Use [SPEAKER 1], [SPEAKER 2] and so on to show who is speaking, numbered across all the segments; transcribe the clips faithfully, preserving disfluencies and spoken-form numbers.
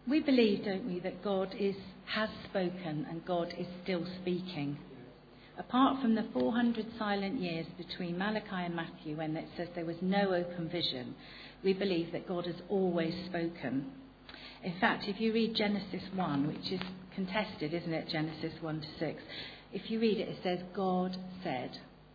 [SPEAKER 1] We believe, don't we, that God is has spoken and God is still speaking. Apart from the four hundred silent years between Malachi and Matthew, when it says there was no open vision, we believe that God has always spoken. In fact, if you read Genesis one, which is contested, isn't it, Genesis one to six, if you read it, it says, God said,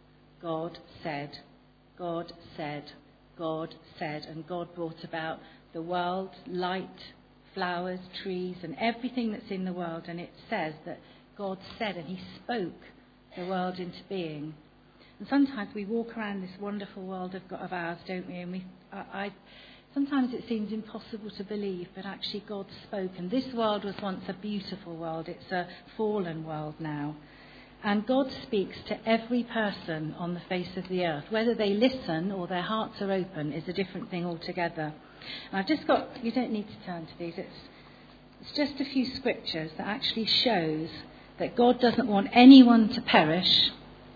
[SPEAKER 1] God said, God said, God said, and God brought about the world, light, flowers, trees, and everything that's in the world. And it says that God said, and he spoke the world into being. And sometimes we walk around this wonderful world of, God, of ours, don't we? And we, I, I, sometimes it seems impossible to believe, but actually God spoke. And this world was once a beautiful world. It's a fallen world now. And God speaks to every person on the face of the earth. Whether they listen or their hearts are open is a different thing altogether. And I've just got, you don't need to turn to these, it's, it's just a few scriptures that actually shows that God doesn't want anyone to perish,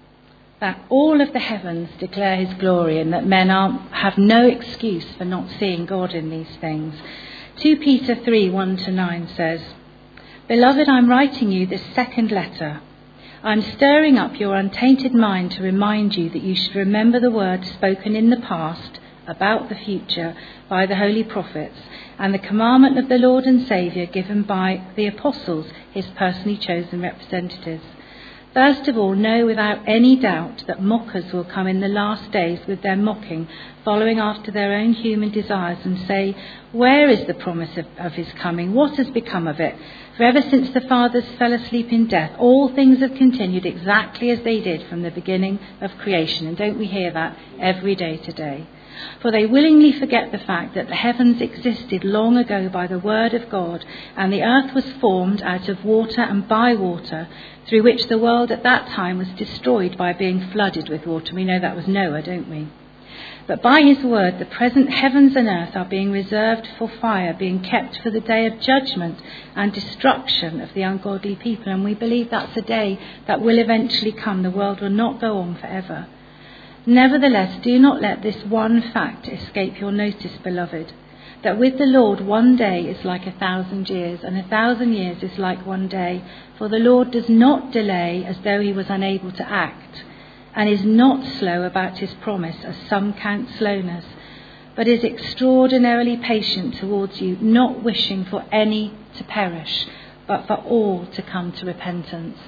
[SPEAKER 1] that all of the heavens declare his glory, and that men are, have no excuse for not seeing God in these things. Second Peter three, one to nine says, Beloved, I'm writing you this second letter. I'm stirring up your untainted mind to remind you that you should remember the words spoken in the past about the future by the holy prophets, and the commandment of the Lord and Saviour given by the apostles, his personally chosen representatives. First of all, know without any doubt that mockers will come in the last days with their mocking, following after their own human desires, and say, Where is the promise of, of his coming? What has become of it? For ever since the fathers fell asleep in death, all things have continued exactly as they did from the beginning of creation. And don't we hear that every day today? For they willingly forget the fact that the heavens existed long ago by the word of God, and the earth was formed out of water and by water, through which the world at that time was destroyed by being flooded with water. We know that was Noah, don't we? But by his word, the present heavens and earth are being reserved for fire, being kept for the day of judgment and destruction of the ungodly people. And we believe that's a day that will eventually come. The world will not go on forever. Nevertheless, do not let this one fact escape your notice, beloved, that with the Lord one day is like a thousand years, and a thousand years is like one day. For the Lord does not delay as though he was unable to act, and is not slow about his promise, as some count slowness, but is extraordinarily patient towards you, not wishing for any to perish, but for all to come to repentance.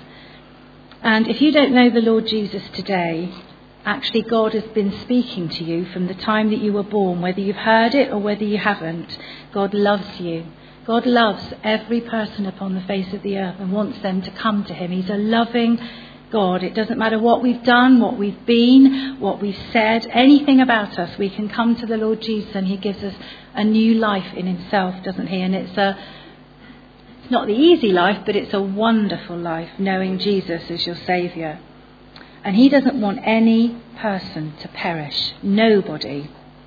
[SPEAKER 1] And if you don't know the Lord Jesus today, actually, God has been speaking to you from the time that you were born, whether you've heard it or whether you haven't. God loves you. God loves every person upon the face of the earth and wants them to come to him. He's a loving God. It doesn't matter what we've done, what we've been, what we've said, anything about us. We can come to the Lord Jesus and he gives us a new life in himself, doesn't he? And it's a it's not the easy life, but it's a wonderful life, knowing Jesus as your Saviour. And he doesn't want any person to perish. Nobody.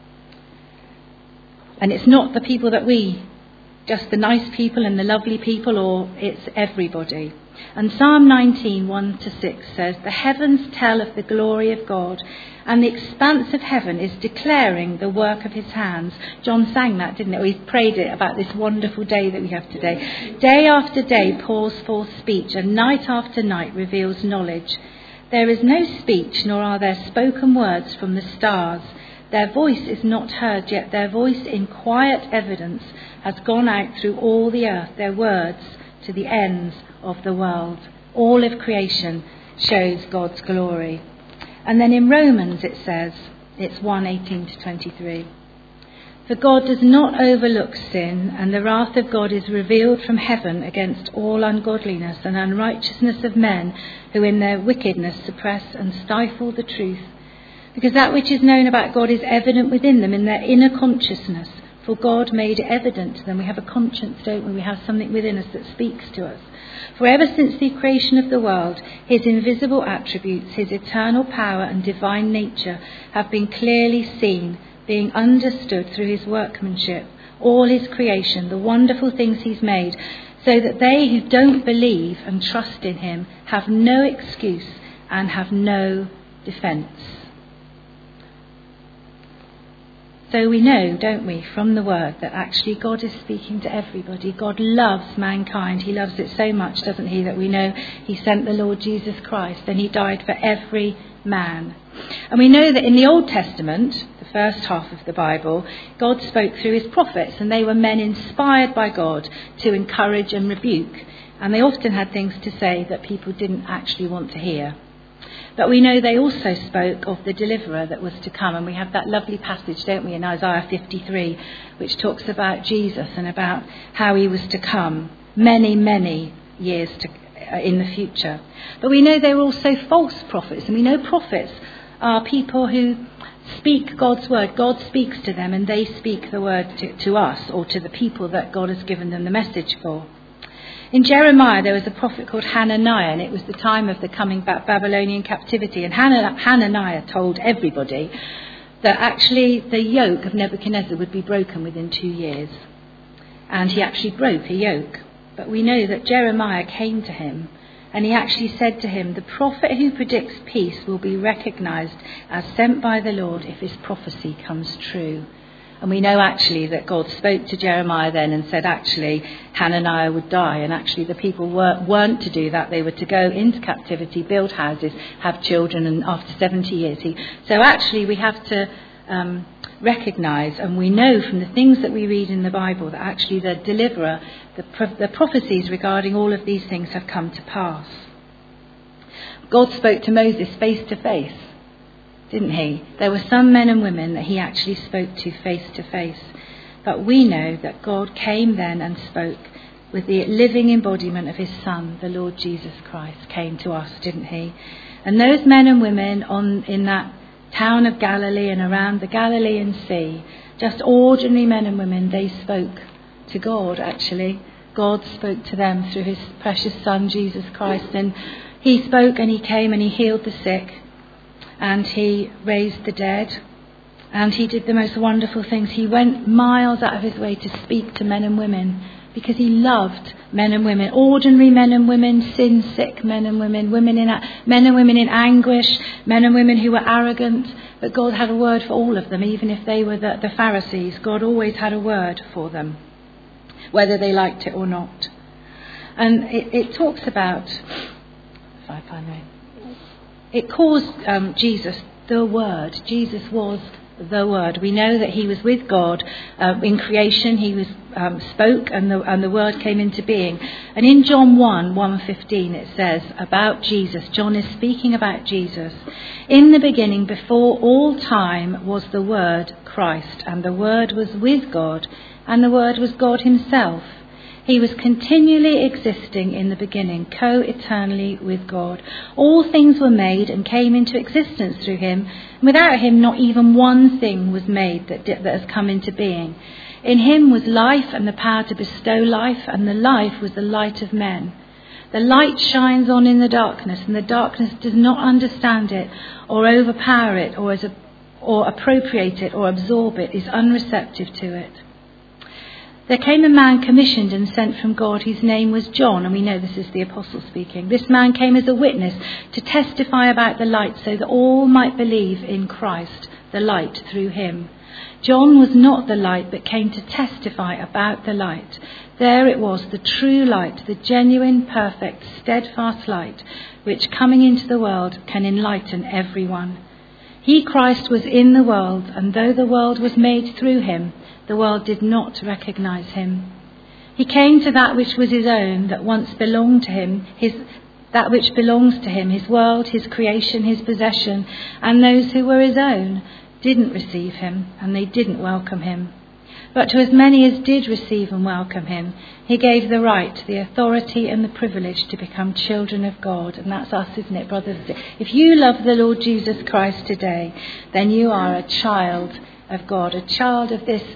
[SPEAKER 1] And it's not the people that we, just the nice people and the lovely people, or it's everybody. And Psalm nineteen, one to six says, The heavens tell of the glory of God, and the expanse of heaven is declaring the work of his hands. John sang that, didn't it? We prayed it about this wonderful day that we have today. Day after day pours forth speech, and night after night reveals knowledge. There is no speech, nor are there spoken words from the stars. Their voice is not heard, yet their voice in quiet evidence has gone out through all the earth, their words to the ends of the world. All of creation shows God's glory. And then in Romans it says, it's one, eighteen to twenty-three. For God does not overlook sin, and the wrath of God is revealed from heaven against all ungodliness and unrighteousness of men who in their wickedness suppress and stifle the truth. Because that which is known about God is evident within them in their inner consciousness. For God made it evident to them. We have a conscience, don't we? We have something within us that speaks to us. For ever since the creation of the world, his invisible attributes, his eternal power and divine nature have been clearly seen, being understood through his workmanship, all his creation, the wonderful things he's made, so that they who don't believe and trust in him have no excuse and have no defence. So we know, don't we, from the word that actually God is speaking to everybody. God loves mankind. He loves it so much, doesn't he, that we know he sent the Lord Jesus Christ and he died for every man. And we know that in the Old Testament, the first half of the Bible, God spoke through his prophets, and they were men inspired by God to encourage and rebuke. And they often had things to say that people didn't actually want to hear. But we know they also spoke of the deliverer that was to come. And we have that lovely passage, don't we, in Isaiah fifty-three, which talks about Jesus and about how he was to come many, many years to, uh, in the future. But we know they were also false prophets. And we know prophets are people who speak God's word. God speaks to them and they speak the word to, to us or to the people that God has given them the message for. In Jeremiah, there was a prophet called Hananiah, and it was the time of the coming back Babylonian captivity. And Hananiah told everybody that actually the yoke of Nebuchadnezzar would be broken within two years. And he actually broke a yoke. But we know that Jeremiah came to him, and he actually said to him, the prophet who predicts peace will be recognised as sent by the Lord if his prophecy comes true. And we know actually that God spoke to Jeremiah then and said actually Hananiah would die. And actually the people were, weren't to do that. They were to go into captivity, build houses, have children, and after seventy years. He, so actually we have to um, recognise, and we know from the things that we read in the Bible, that actually the deliverer, the, pro- the prophecies regarding all of these things have come to pass. God spoke to Moses face to face, didn't he? There were some men and women that he actually spoke to face to face. But we know that God came then and spoke with the living embodiment of his Son, the Lord Jesus Christ, came to us, didn't he? And those men and women on in that town of Galilee and around the Galilean Sea, just ordinary men and women, they spoke to God, actually. God spoke to them through his precious Son, Jesus Christ. And he spoke and he came and he healed the sick. And he raised the dead, and he did the most wonderful things. He went miles out of his way to speak to men and women because he loved men and women, ordinary men and women, sin-sick men and women, women in men and women in anguish, men and women who were arrogant. But God had a word for all of them, even if they were the, the Pharisees. God always had a word for them, whether they liked it or not. And it, it talks about, if I find it. It calls um, Jesus the Word. Jesus was the Word. We know that he was with God uh, in creation. He was um, spoke and the, and the Word came into being. And in John one, one fifteen it says about Jesus, John is speaking about Jesus. In the beginning, before all time, was the Word, Christ, and the Word was with God, and the Word was God himself. He was continually existing in the beginning, co-eternally with God. All things were made and came into existence through him. And without him, not even one thing was made that, that has come into being. In him was life and the power to bestow life, and the life was the light of men. The light shines on in the darkness, and the darkness does not understand it or overpower it or, as a, or appropriate it or absorb it, is unreceptive to it. There came a man commissioned and sent from God, whose name was John, and we know this is the apostle speaking. This man came as a witness to testify about the light, so that all might believe in Christ, the light, through him. John was not the light, but came to testify about the light. There it was, the true light, the genuine, perfect, steadfast light, which coming into the world can enlighten everyone. He, Christ, was in the world, and though the world was made through him, the world did not recognize him. He came to that which was his own, that once belonged to him, his, that which belongs to him, his world, his creation, his possession, and those who were his own didn't receive him, and they didn't welcome him. But to as many as did receive and welcome him, he gave the right, the authority and the privilege to become children of God. And that's us, isn't it, brothers? If you love the Lord Jesus Christ today, then you are a child of God, a child of this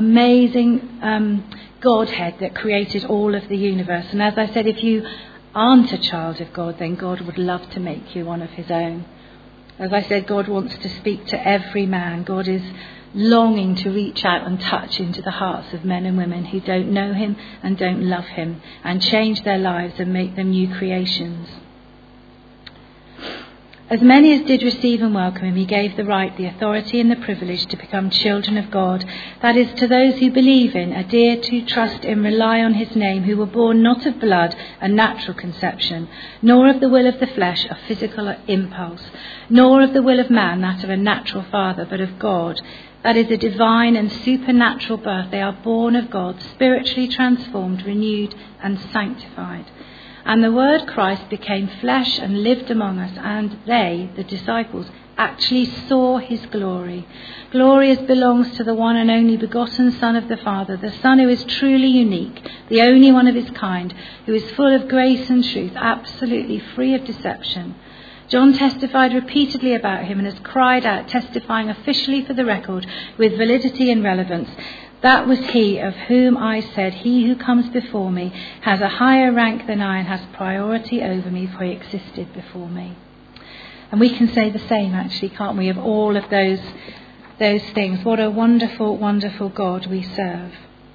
[SPEAKER 1] amazing um, Godhead that created all of the universe. And as I said, if you aren't a child of God, then God would love to make you one of his own. As I said, God wants to speak to every man. God is longing to reach out and touch into the hearts of men and women who don't know him and don't love him, and change their lives and make them new creations. As many as did receive and welcome him, he gave the right, the authority and the privilege to become children of God. That is, to those who believe in, adhere to, trust in, rely on his name, who were born not of blood, a natural conception, nor of the will of the flesh, a physical impulse, nor of the will of man, that of a natural father, but of God. That is a divine and supernatural birth. They are born of God, spiritually transformed, renewed and sanctified. And the word Christ became flesh and lived among us, and they, the disciples, actually saw his glory. Glory as belongs to the one and only begotten Son of the Father, the Son who is truly unique, the only one of his kind, who is full of grace and truth, absolutely free of deception. John testified repeatedly about him and has cried out, testifying officially for the record with validity and relevance. That was he of whom I said, he who comes before me has a higher rank than I and has priority over me, for he existed before me. And we can say the same, actually, can't we, of all of those, those things. What a wonderful, wonderful God we serve.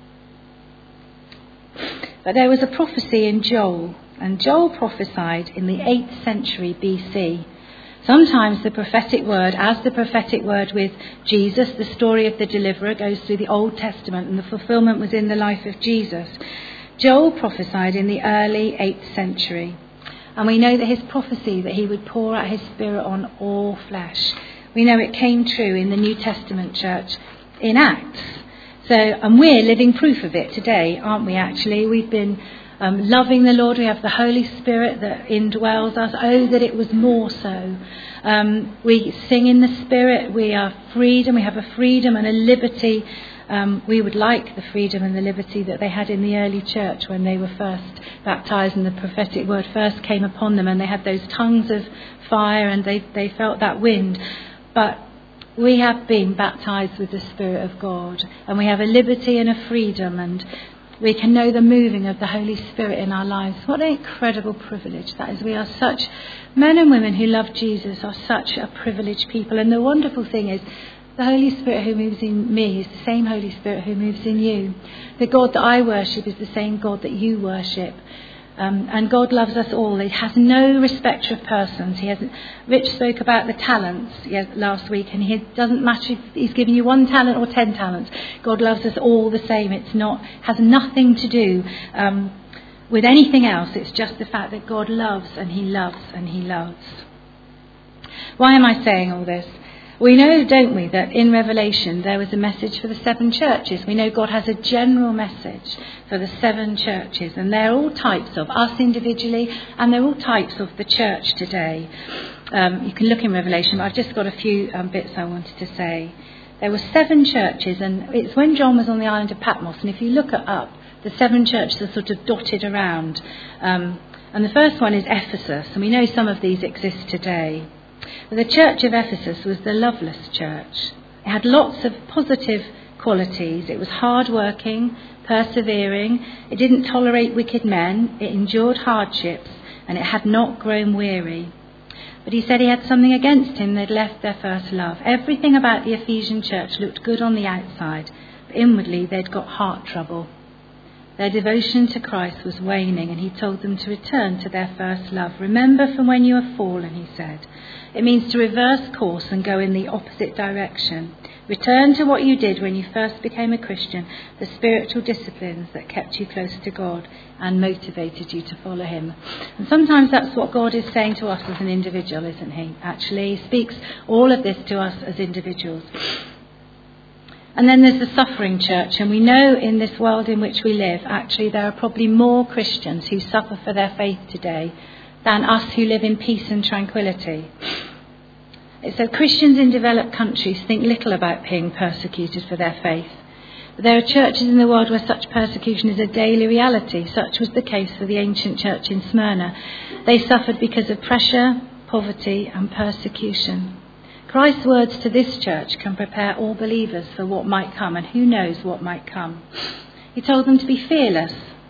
[SPEAKER 1] But there was a prophecy in Joel, and Joel prophesied in the eighth century B C. Sometimes the prophetic word, as the prophetic word with Jesus, the story of the deliverer, goes through the Old Testament and the fulfillment was in the life of Jesus. Joel prophesied in the early eighth century. And we know that his prophecy that he would pour out his spirit on all flesh. We know it came true in the New Testament church in Acts. So, and we're living proof of it today, aren't we actually? We've been Um, loving the Lord, we have the Holy Spirit that indwells us. Oh, that it was more so. Um, we sing in the Spirit, we are freedom, we have a freedom and a liberty. Um, we would like the freedom and the liberty that they had in the early church when they were first baptised and the prophetic word first came upon them, and they had those tongues of fire and they, they felt that wind. But we have been baptised with the Spirit of God, and we have a liberty and a freedom, and we can know the moving of the Holy Spirit in our lives. What an incredible privilege that is. We are such, men and women who love Jesus are such a privileged people. And the wonderful thing is, the Holy Spirit who moves in me is the same Holy Spirit who moves in you. The God that I worship is the same God that you worship. Um, and God loves us all. He has no respect of persons. He hasn't. Rich spoke about the talents yes, last week, and it doesn't matter if he's given you one talent or ten talents. God loves us all the same. It's not has nothing to do um, with anything else. It's just the fact that God loves and he loves and he loves. Why am I saying all this? We know, don't we, that in Revelation there was a message for the seven churches. We know God has a general message for the seven churches, and they're all types of us individually, and they're all types of the church today. Um, you can look in Revelation, but I've just got a few um, bits I wanted to say. There were seven churches, and it's when John was on the island of Patmos, and if you look it up, the seven churches are sort of dotted around. Um, and the first one is Ephesus, and we know some of these exist today. The church of Ephesus was the loveless church. It had lots of positive qualities. It was hard-working, persevering. It didn't tolerate wicked men. It endured hardships, and it had not grown weary. But he said he had something against him. They'd left their first love. Everything about the Ephesian church looked good on the outside, but inwardly they'd got heart trouble. Their devotion to Christ was waning, and he told them to return to their first love. Remember from when you have fallen, he said. It means to reverse course and go in the opposite direction. Return to what you did when you first became a Christian, the spiritual disciplines that kept you close to God and motivated you to follow him. And sometimes that's what God is saying to us as an individual, isn't he? Actually, he speaks all of this to us as individuals. And then there's the suffering church, and we know in this world in which we live, actually there are probably more Christians who suffer for their faith today than us who live in peace and tranquility. So Christians in developed countries think little about being persecuted for their faith. But there are churches in the world where such persecution is a daily reality. Such was the case for the ancient church in Smyrna. They suffered because of pressure, poverty and persecution. Christ's words to this church can prepare all believers for what might come, and who knows what might come. He told them to be fearless.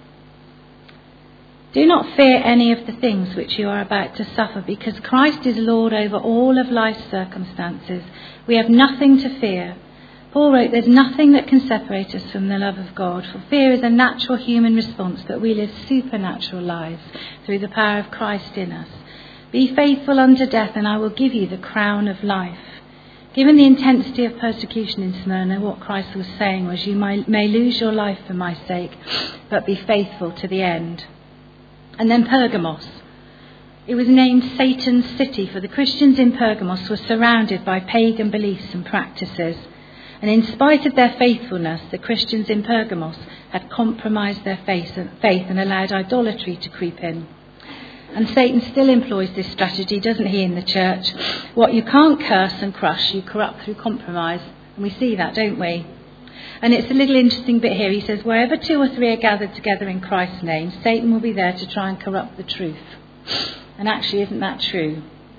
[SPEAKER 1] Do not fear any of the things which you are about to suffer, because Christ is Lord over all of life's circumstances. We have nothing to fear. Paul wrote, there's nothing that can separate us from the love of God, for fear is a natural human response, but we live supernatural lives through the power of Christ in us. Be faithful unto death, and I will give you the crown of life. Given the intensity of persecution in Smyrna, what Christ was saying was, you may lose your life for my sake, but be faithful to the end. And then Pergamos. It was named Satan's city, for the Christians in Pergamos were surrounded by pagan beliefs and practices. And in spite of their faithfulness, the Christians in Pergamos had compromised their faith and allowed idolatry to creep in. And Satan still employs this strategy, doesn't he, in the church? What you can't curse and crush, you corrupt through compromise. And we see that, don't we? And it's a little interesting bit here. He says, wherever two or three are gathered together in Christ's name, Satan will be there to try and corrupt the truth. And actually, isn't that true?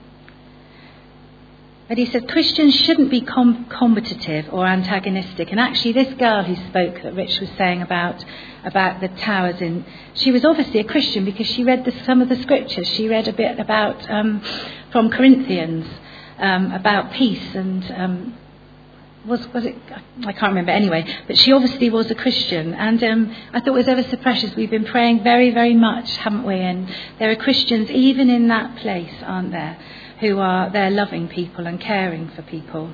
[SPEAKER 1] But he said Christians shouldn't be com- combative or antagonistic. And actually, this girl who spoke that Rich was saying about about the towers, in, she was obviously a Christian because she read the, some of the scriptures. She read a bit about um, from Corinthians um, about peace and um, was was it? I can't remember anyway. But she obviously was a Christian, and um, I thought it was ever so precious. We've been praying very, very much, haven't we? And there are Christians even in that place, aren't there, who are there loving people and caring for people.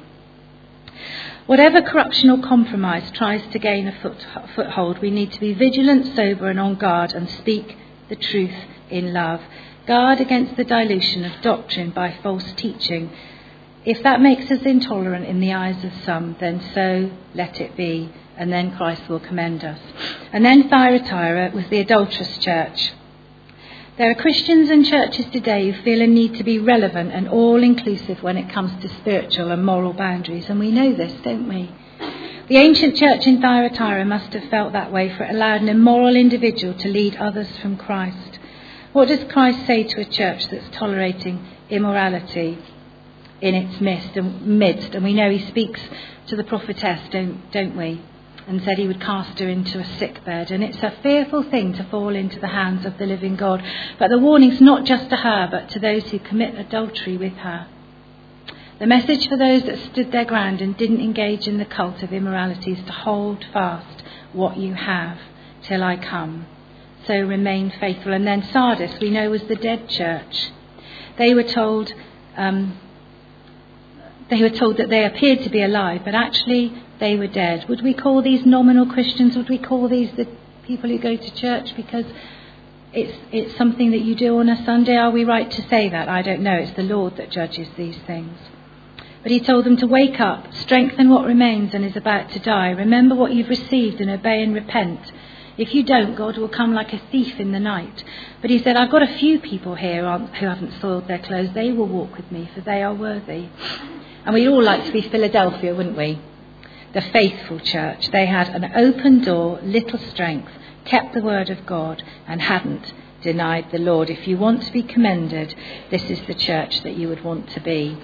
[SPEAKER 1] Whatever corruption or compromise tries to gain a foot, foothold, we need to be vigilant, sober and on guard and speak the truth in love. Guard against the dilution of doctrine by false teaching. If that makes us intolerant in the eyes of some, then so let it be, and then Christ will commend us. And then Thyatira was the adulterous church. There are Christians and churches today who feel a need to be relevant and all-inclusive when it comes to spiritual and moral boundaries, and we know this, don't we? The ancient church in Thyatira must have felt that way, for it allowed an immoral individual to lead others from Christ. What does Christ say to a church that's tolerating immorality in its midst? And, midst? and we know he speaks to the prophetess, don't, don't we? And said he would cast her into a sick bed. And it's a fearful thing to fall into the hands of the living God. But the warning's not just to her, but to those who commit adultery with her. The message for those that stood their ground and didn't engage in the cult of immorality is to hold fast what you have till I come. So remain faithful. And then Sardis, we know, was the dead church. They were told... Um, They were told that they appeared to be alive, but actually they were dead. Would we call these nominal Christians? Would we call these the people who go to church because it's it's something that you do on a Sunday? Are we right to say that? I don't know. It's the Lord that judges these things. But he told them to wake up, strengthen what remains and is about to die. Remember what you've received and obey and repent. If you don't, God will come like a thief in the night. But he said, I've got a few people here who haven't soiled their clothes. They will walk with me, for they are worthy. And we'd all like to be Philadelphia, wouldn't we? The faithful church. They had an open door, little strength, kept the word of God and hadn't denied the Lord. If you want to be commended, this is the church that you would want to be.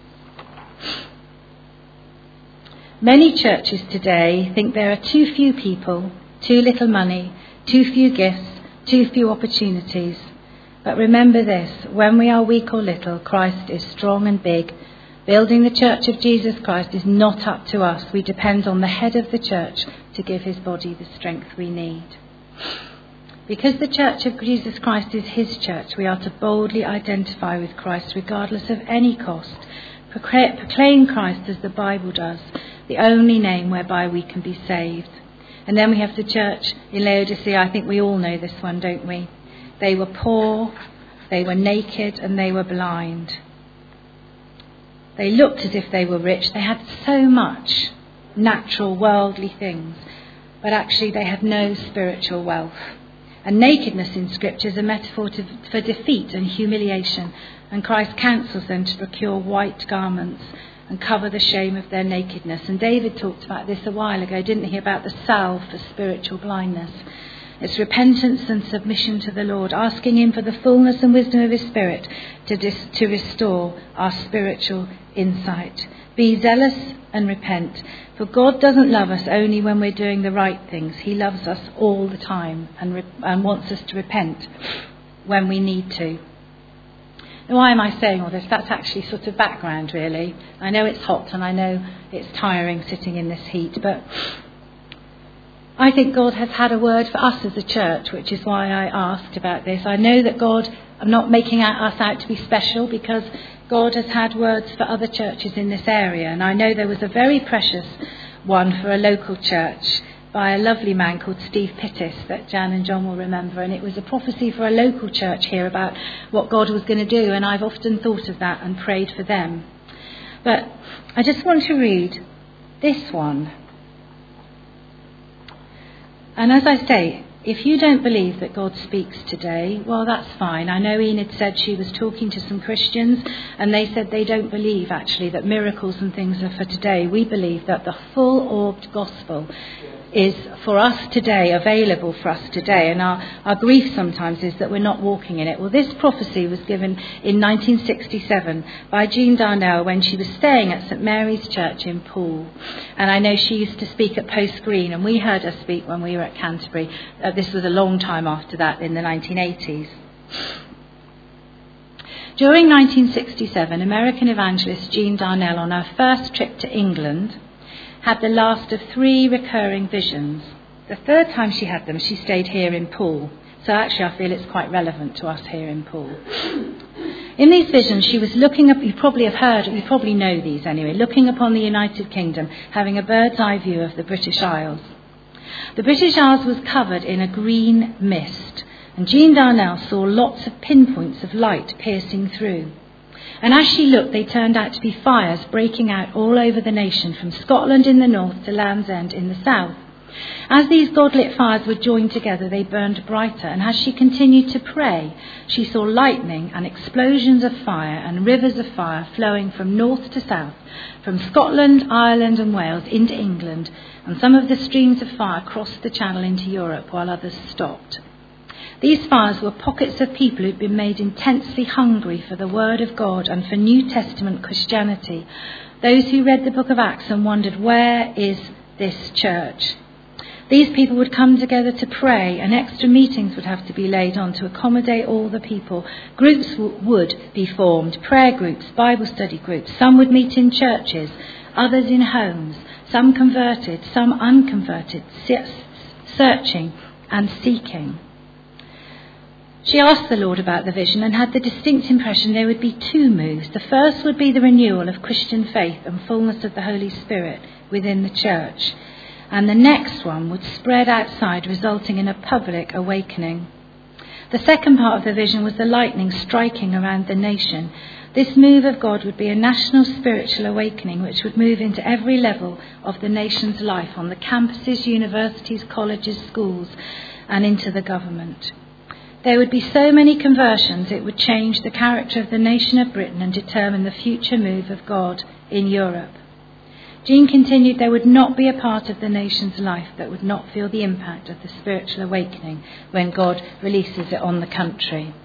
[SPEAKER 1] Many churches today think there are too few people, too little money, too few gifts, too few opportunities. But remember this, when we are weak or little, Christ is strong and big. Building the church of Jesus Christ is not up to us. We depend on the head of the church to give his body the strength we need. Because the church of Jesus Christ is his church, we are to boldly identify with Christ regardless of any cost. Proclaim Christ as the Bible does, the only name whereby we can be saved. And then we have the church in Laodicea. I think we all know this one, don't we? They were poor, they were naked, and they were blind. They looked as if they were rich. They had so much natural, worldly things, but actually they had no spiritual wealth. And nakedness in Scripture is a metaphor to, for defeat and humiliation. And Christ counsels them to procure white garments and cover the shame of their nakedness. And David talked about this a while ago, didn't he, about the salve for spiritual blindness. It's repentance and submission to the Lord, asking him for the fullness and wisdom of his Spirit to, dis- to restore our spiritual insight. Be zealous and repent, for God doesn't love us only when we're doing the right things. He loves us all the time and, re- and wants us to repent when we need to. Now, why am I saying all this? That's actually sort of background, really. I know it's hot and I know it's tiring sitting in this heat, but I think God has had a word for us as a church, which is why I asked about this. I know that God, I'm not making us out to be special, because God has had words for other churches in this area. And I know there was a very precious one for a local church by a lovely man called Steve Pittis that Jan and John will remember. And it was a prophecy for a local church here about what God was going to do. And I've often thought of that and prayed for them. But I just want to read this one. And as I say, if you don't believe that God speaks today, well, that's fine. I know Enid said she was talking to some Christians and they said they don't believe actually that miracles and things are for today. We believe that the full-orbed gospel is for us today, available for us today. And our, our grief sometimes is that we're not walking in it. Well, this prophecy was given in nineteen sixty-seven by Jean Darnell when she was staying at St Mary's Church in Poole. And I know she used to speak at Post Green, and we heard her speak when we were at Canterbury. Uh, this was a long time after that, in the nineteen eighties. During nineteen sixty-seven, American evangelist Jean Darnell, on her first trip to England, had the last of three recurring visions. The third time she had them, she stayed here in Poole. So actually I feel it's quite relevant to us here in Poole. In these visions, she was looking up, you probably have heard, you probably know these anyway, looking upon the United Kingdom, having a bird's eye view of the British Isles. The British Isles was covered in a green mist, and Jean Darnell saw lots of pinpoints of light piercing through. And as she looked, they turned out to be fires breaking out all over the nation, from Scotland in the north to Land's End in the south. As these God-lit fires were joined together, they burned brighter, and as she continued to pray, she saw lightning and explosions of fire and rivers of fire flowing from north to south, from Scotland, Ireland and Wales into England, and some of the streams of fire crossed the Channel into Europe while others stopped. These fires were pockets of people who'd been made intensely hungry for the Word of God and for New Testament Christianity. Those who read the book of Acts and wondered, where is this church? These people would come together to pray, and extra meetings would have to be laid on to accommodate all the people. Groups w- would be formed, prayer groups, Bible study groups. Some would meet in churches, others in homes, some converted, some unconverted, searching and seeking. She asked the Lord about the vision and had the distinct impression there would be two moves. The first would be the renewal of Christian faith and fullness of the Holy Spirit within the church. And the next one would spread outside, resulting in a public awakening. The second part of the vision was the lightning striking around the nation. This move of God would be a national spiritual awakening which would move into every level of the nation's life, on the campuses, universities, colleges, schools, and into the government. There would be so many conversions it would change the character of the nation of Britain and determine the future move of God in Europe. Jean continued there would not be a part of the nation's life that would not feel the impact of the spiritual awakening when God releases it on the country.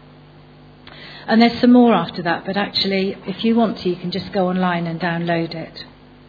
[SPEAKER 1] And there's some more after that, but actually, if you want to, you can just go online and download it.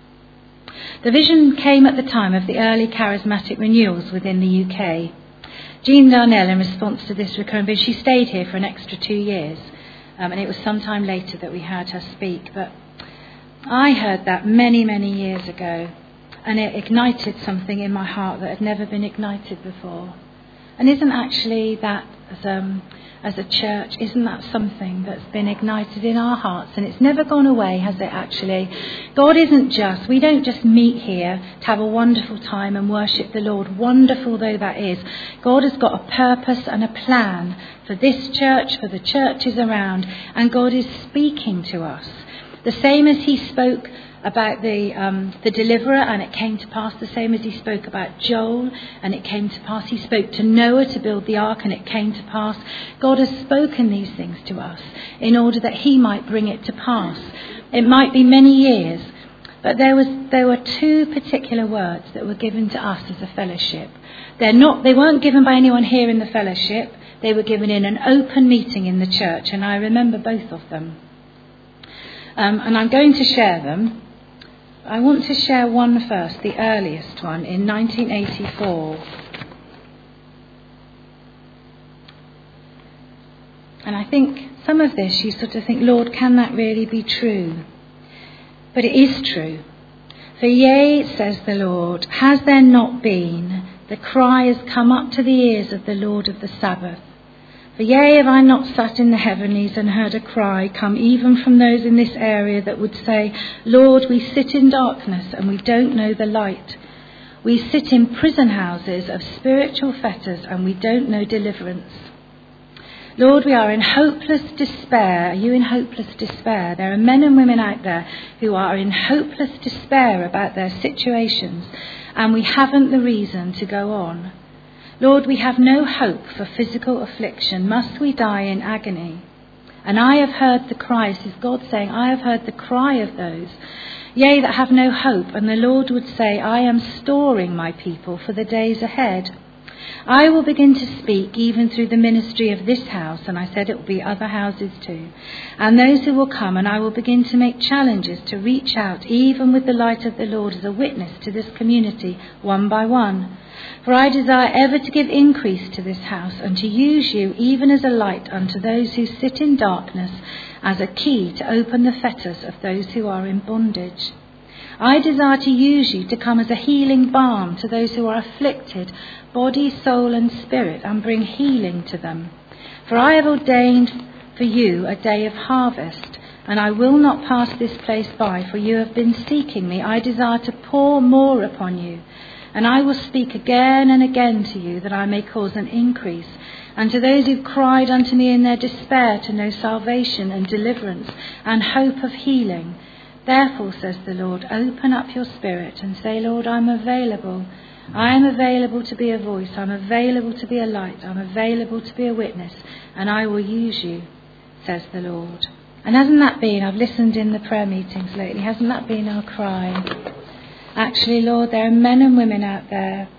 [SPEAKER 1] The vision came at the time of the early charismatic renewals within the U K. Jean Darnell, in response to this recurring vision, she stayed here for an extra two years, um, and it was sometime later that we heard her speak. But I heard that many, many years ago, and it ignited something in my heart that had never been ignited before. And isn't actually that, as, um, as a church, isn't that something that's been ignited in our hearts? And it's never gone away, has it actually? God isn't just, we don't just meet here to have a wonderful time and worship the Lord, wonderful though that is. God has got a purpose and a plan for this church, for the churches around, and God is speaking to us. The same as he spoke about the um, the deliverer, and it came to pass, the same as he spoke about Joel, and it came to pass. He spoke to Noah to build the ark, and it came to pass. God has spoken these things to us in order that he might bring it to pass. It might be many years, but there was there were two particular words that were given to us as a fellowship. They're not they weren't given by anyone here in the fellowship. They were given in an open meeting in the church, and I remember both of them. Um, and I'm going to share them. I want to share one first, the earliest one, in nineteen eighty-four. And I think some of this, you sort of think, Lord, can that really be true? But it is true. For yea, says the Lord, has there not been The cry has come up to the ears of the Lord of the Sabbath. For yea, have I not sat in the heavenlies and heard a cry come even from those in this area that would say, Lord, we sit in darkness and we don't know the light. We sit in prison houses of spiritual fetters and we don't know deliverance. Lord, we are in hopeless despair. Are you in hopeless despair? There are men and women out there who are in hopeless despair about their situations, and we haven't the reason to go on. Lord, we have no hope for physical affliction. Must we die in agony? And I have heard the cry, this is God saying, I have heard the cry of those, yea, that have no hope. And the Lord would say, I am storing my people for the days ahead. I will begin to speak even through the ministry of this house, and I said it will be other houses too, and those who will come, and I will begin to make challenges to reach out even with the light of the Lord as a witness to this community one by one. For I desire ever to give increase to this house and to use you even as a light unto those who sit in darkness, as a key to open the fetters of those who are in bondage. I desire to use you to come as a healing balm to those who are afflicted, body, soul and spirit, and bring healing to them. For I have ordained for you a day of harvest, and I will not pass this place by, for you have been seeking me. I desire to pour more upon you, and I will speak again and again to you, that I may cause an increase, and to those who cried unto me in their despair to know salvation and deliverance and hope of healing. Therefore, says the Lord, open up your spirit and say, Lord, I'm available. I am available to be a voice. I'm available to be a light. I'm available to be a witness. And I will use you, says the Lord. And hasn't that been, I've listened in the prayer meetings lately, hasn't that been our cry? Actually, Lord, there are men and women out there.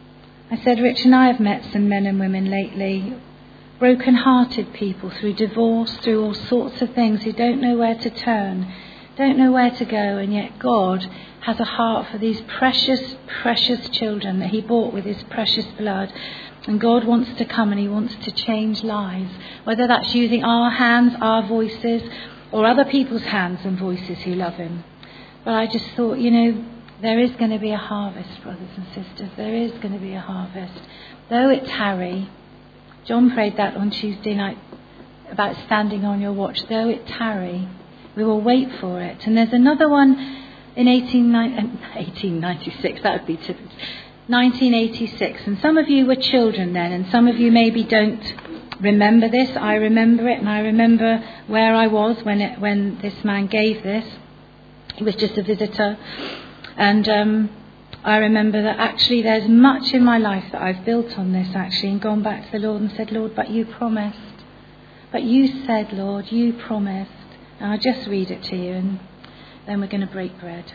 [SPEAKER 1] I said, Rich and I have met some men and women lately, broken-hearted people through divorce, through all sorts of things, who don't know where to turn, don't know where to go, and yet God has a heart for these precious, precious children that he bought with his precious blood. And God wants to come and he wants to change lives, whether that's using our hands, our voices, or other people's hands and voices who love him. But I just thought, you know, there is going to be a harvest, brothers and sisters. There is going to be a harvest. Though it tarry, John prayed that on Tuesday night about standing on your watch. Though it tarry, we will wait for it. And there's another one in eighteen ninety-six, that would be typical, nineteen eighty-six. And some of you were children then, and some of you maybe don't remember this. I remember it, and I remember where I was when it, when this man gave this. He was just a visitor. And um, I remember that actually there's much in my life that I've built on this actually, and gone back to the Lord and said, Lord, but you promised. But you said, Lord, you promised. And I'll just read it to you, and then we're going to break bread.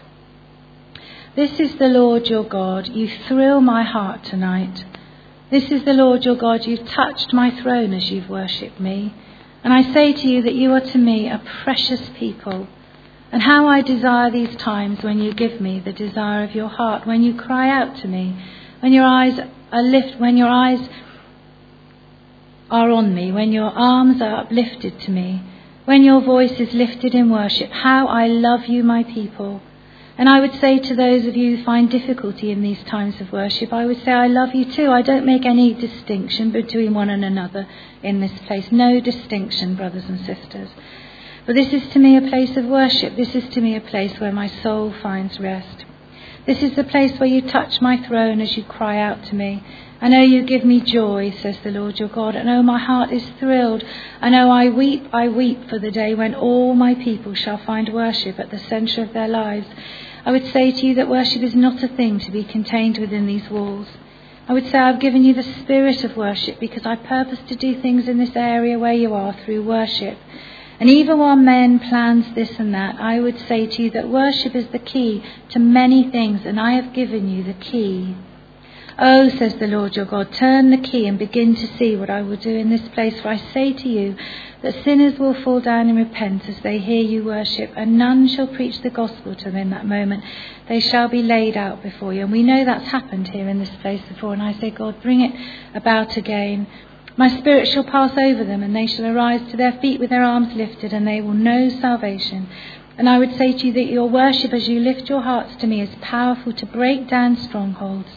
[SPEAKER 1] This is the Lord your God. You thrill my heart tonight. This is the Lord your God. You've touched my throne as you've worshipped me. And I say to you that you are to me a precious people. And how I desire these times when you give me the desire of your heart, when you cry out to me, when your eyes are lift, when your eyes are on me, when your arms are uplifted to me, when your voice is lifted in worship. How I love you, my people. And I would say to those of you who find difficulty in these times of worship, I would say I love you too. I don't make any distinction between one and another in this place. No distinction, brothers and sisters. But this is to me a place of worship. This is to me a place where my soul finds rest. This is the place where you touch my throne as you cry out to me. I know you give me joy, says the Lord your God. I know my heart is thrilled. I know I weep, I weep for the day when all my people shall find worship at the centre of their lives. I would say to you that worship is not a thing to be contained within these walls. I would say I've given you the spirit of worship because I purpose to do things in this area where you are through worship. And even while men plans this and that, I would say to you that worship is the key to many things, and I have given you the key. Oh, says the Lord your God, turn the key and begin to see what I will do in this place. For I say to you that sinners will fall down and repent as they hear you worship, and none shall preach the gospel to them in that moment. They shall be laid out before you. And we know that's happened here in this place before. And I say, God, bring it about again. My spirit shall pass over them, and they shall arise to their feet with their arms lifted, and they will know salvation. And I would say to you that your worship as you lift your hearts to me is powerful to break down strongholds,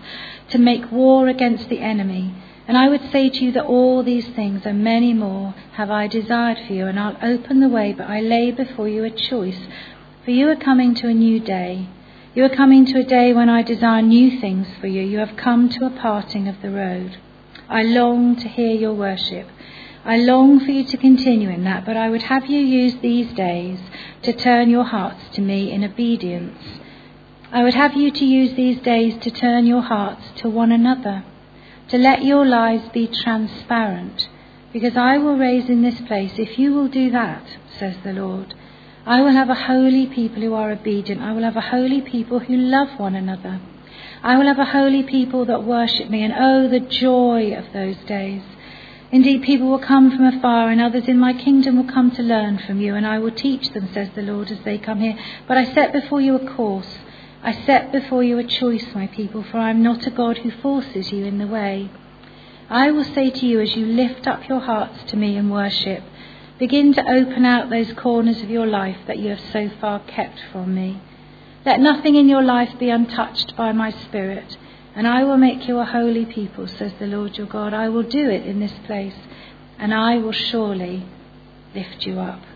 [SPEAKER 1] to make war against the enemy. And I would say to you that all these things and many more have I desired for you, and I'll open the way, but I lay before you a choice. For you are coming to a new day. You are coming to a day when I desire new things for you. You have come to a parting of the road. I long to hear your worship. I long for you to continue in that, but I would have you use these days to turn your hearts to me in obedience. I would have you to use these days to turn your hearts to one another, to let your lives be transparent, because I will raise in this place, if you will do that, says the Lord, I will have a holy people who are obedient. I will have a holy people who love one another. I will have a holy people that worship me, and oh, the joy of those days. Indeed, people will come from afar, and others in my kingdom will come to learn from you, and I will teach them, says the Lord, as they come here. But I set before you a course. I set before you a choice, my people, for I am not a God who forces you in the way. I will say to you, as you lift up your hearts to me in worship, begin to open out those corners of your life that you have so far kept from me. Let nothing in your life be untouched by my Spirit, and I will make you a holy people, says the Lord your God. I will do it in this place, and I will surely lift you up.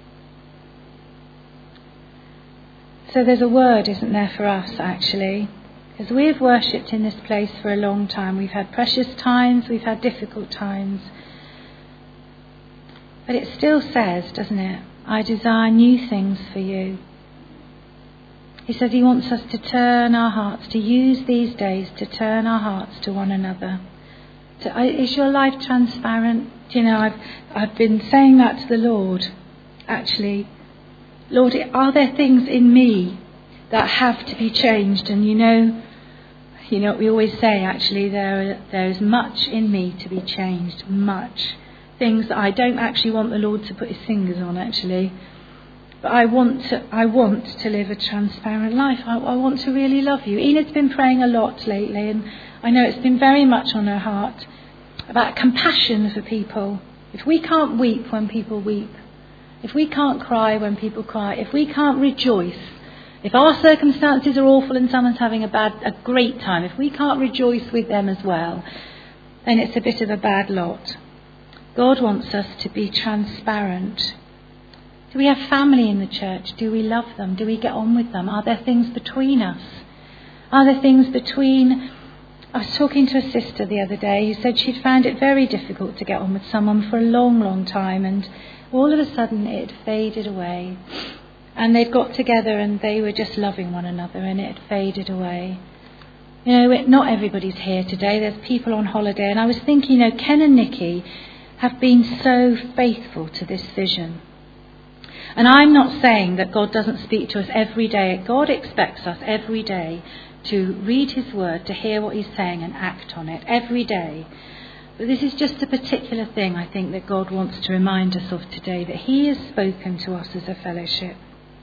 [SPEAKER 1] So there's a word, isn't there, for us, actually? Because we've worshipped in this place for a long time. We've had precious times, we've had difficult times. But it still says, doesn't it, I desire new things for you. He says he wants us to turn our hearts, to use these days to turn our hearts to one another. To, is your life transparent? Do you know, I've, I've been saying that to the Lord, actually. Lord, are there things in me that have to be changed? And you know, you know what we always say, actually, there there is much in me to be changed, much. Things that I don't actually want the Lord to put his fingers on, actually. But I want to, I want to live a transparent life. I, I want to really love you. Enid's been praying a lot lately, and I know it's been very much on her heart about compassion for people. If we can't weep when people weep, if we can't cry when people cry, if we can't rejoice, if our circumstances are awful and someone's having a bad, a great time, if we can't rejoice with them as well, then it's a bit of a bad lot. God wants us to be transparent. Do we have family in the church? Do we love them? Do we get on with them? Are there things between us? Are there things between... I was talking to a sister the other day who said she'd found it very difficult to get on with someone for a long, long time, and all of a sudden it had faded away. And they'd got together and they were just loving one another, and it had faded away. You know, it, not everybody's here today. There's people on holiday. And I was thinking, you know, Ken and Nikki have been so faithful to this vision. And I'm not saying that God doesn't speak to us every day. God expects us every day to read his word, to hear what he's saying and act on it every day. But this is just a particular thing, I think, that God wants to remind us of today, that he has spoken to us as a fellowship.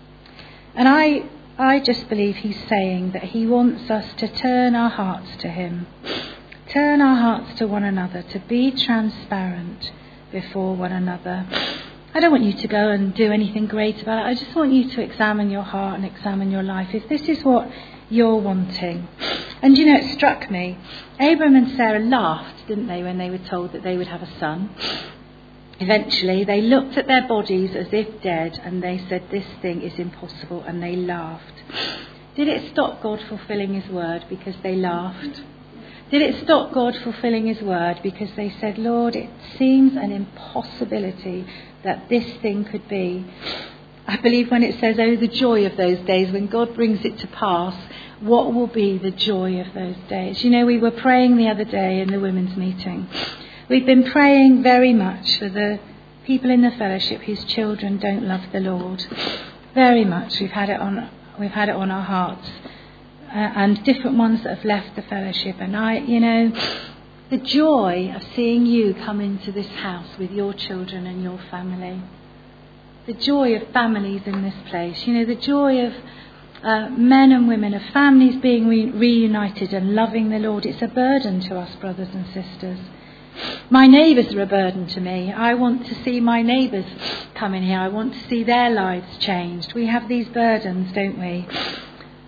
[SPEAKER 1] And I, I just believe he's saying that he wants us to turn our hearts to him, turn our hearts to one another, to be transparent before one another. I don't want you to go and do anything great about it. I just want you to examine your heart and examine your life. If this is what you're wanting. And you know, it struck me. Abraham and Sarah laughed, didn't they, when they were told that they would have a son. Eventually, they looked at their bodies as if dead, and they said, this thing is impossible, and they laughed. Did it stop God fulfilling his word because they laughed? Did it stop God fulfilling his word because they said, Lord, it seems an impossibility that this thing could be? I believe when it says, oh, the joy of those days, when God brings it to pass, what will be the joy of those days? You know, we were praying the other day in the women's meeting. We've been praying very much for the people in the fellowship whose children don't love the Lord. Very much. We've had it on, we've had it on our hearts. Uh, and different ones that have left the fellowship. And I, you know, the joy of seeing you come into this house with your children and your family. The joy of families in this place. You know, the joy of uh, men and women, of families being re- reunited and loving the Lord. It's a burden to us, brothers and sisters. My neighbours are a burden to me. I want to see my neighbours come in here. I want to see their lives changed. We have these burdens, don't we?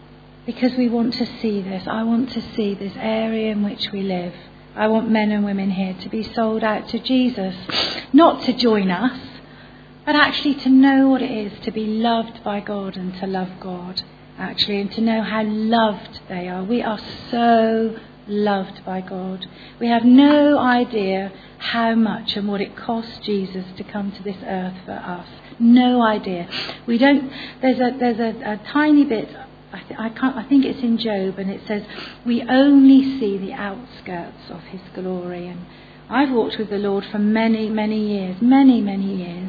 [SPEAKER 1] because we want to see this. I want to see this area in which we live. I want men and women here to be sold out to Jesus, not to join us, but actually to know what it is to be loved by God and to love God, actually, and to know how loved they are. We are so loved by God. We have no idea how much and what it cost Jesus to come to this earth for us. No idea. We don't. There's a there's a, a tiny bit. I, th- I can't. I think it's in Job, and it says we only see the outskirts of His glory. And I've walked with the Lord for many, many years, many, many years.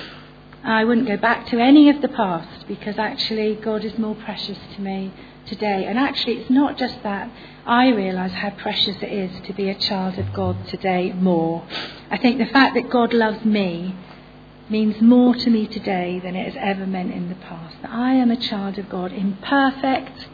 [SPEAKER 1] I wouldn't go back to any of the past, because actually God is more precious to me today. And actually it's not just that. I realise how precious it is to be a child of God today more. I think the fact that God loves me means more to me today than it has ever meant in the past. That I am a child of God, imperfect,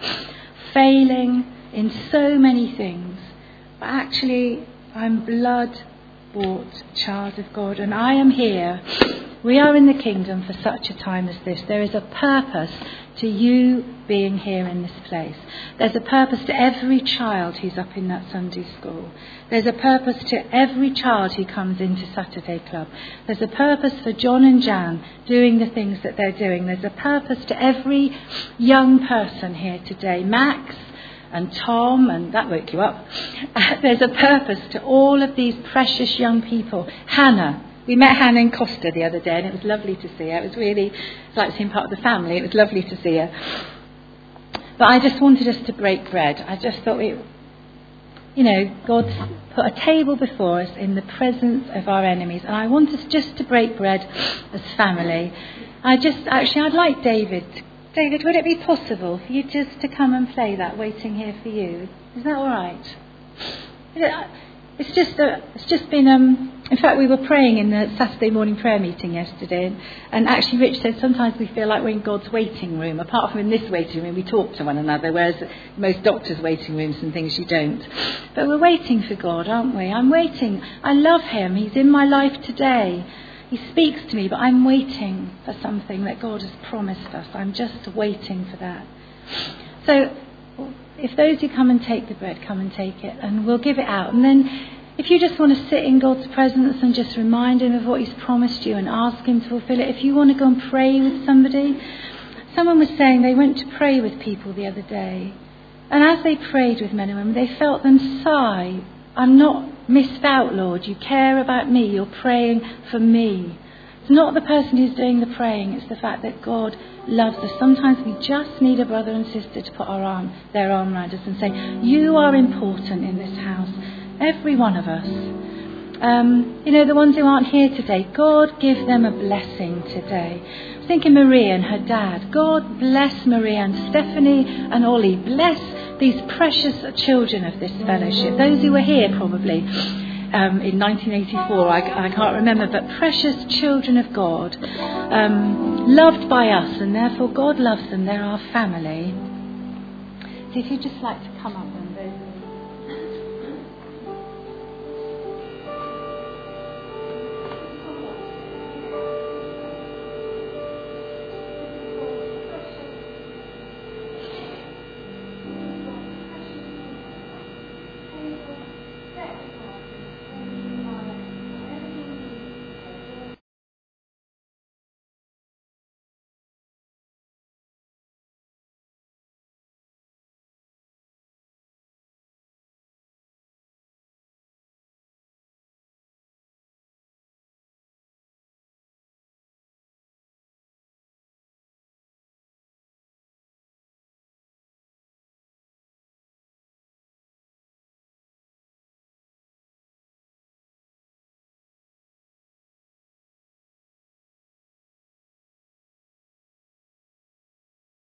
[SPEAKER 1] failing in so many things. But actually I'm blood-bought child of God, and I am here. We are in the kingdom for such a time as this. There is a purpose to you being here in this place. There's a purpose to every child who's up in that Sunday school. There's a purpose to every child who comes into Saturday Club. There's a purpose for John and Jan doing the things that they're doing. There's a purpose to every young person here today. Max and Tom, and that woke you up. There's a purpose to all of these precious young people. Hannah. We met Hannah in Costa the other day, and it was lovely to see her. It was really, it's like seeing part of the family. It was lovely to see her. But I just wanted us to break bread. I just thought, we, you know, God's put a table before us in the presence of our enemies. And I want us just to break bread as family. I just, actually, I'd like David. David, would it be possible for you just to come and play that Waiting Here for You? Is that all right? It's just a, it's just been, um, in fact, we were praying in the Saturday morning prayer meeting yesterday, and, and actually Rich said sometimes we feel like we're in God's waiting room. Apart from in this waiting room, we talk to one another, whereas most doctors' waiting rooms and things you don't. But we're waiting for God, aren't we? I'm waiting. I love Him. He's in my life today. He speaks to me, but I'm waiting for something that God has promised us. I'm just waiting for that. So if those who come and take the bread, come and take it, and we'll give it out. And then if you just want to sit in God's presence and just remind Him of what He's promised you and ask Him to fulfill it. If you want to go and pray with somebody. Someone was saying they went to pray with people the other day. And as they prayed with men and women, they felt them sigh. I'm not missed out, Lord. You care about me. You're praying for me. It's not the person who's doing the praying. It's the fact that God loves us. Sometimes we just need a brother and sister to put our arm, their arm around us and say, you are important in this house. Every one of us. Um, you know, the ones who aren't here today, God give them a blessing today. I was thinking Maria and her dad. God bless Maria and Stephanie and Ollie. Bless these precious children of this fellowship. Those who were here probably um, in nineteen eighty-four, I, I can't remember, but precious children of God, um, loved by us, and therefore God loves them. They're our family. So if you'd just like to come up.